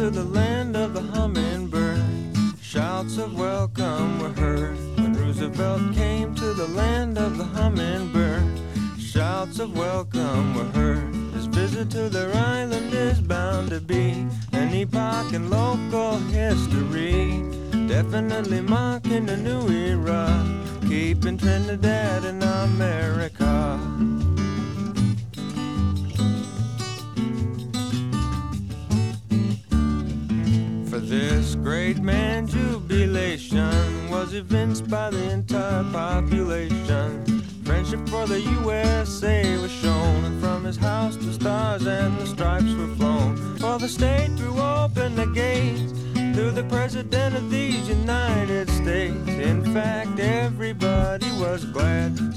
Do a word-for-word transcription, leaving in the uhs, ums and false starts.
to the land of the hummingbird. Shouts of welcome were heard when Roosevelt came to the land of the hummingbird. Shouts of welcome were heard. His visit to their island is bound to be an epoch in local history, definitely marking a new era, keeping Trinidad in America. For this great man, jubilation was evinced by the entire population. Friendship for the U S A was shown, and from his house the stars and the stripes were flown. For the state threw open the gates to the President of these United States. In fact, everybody was glad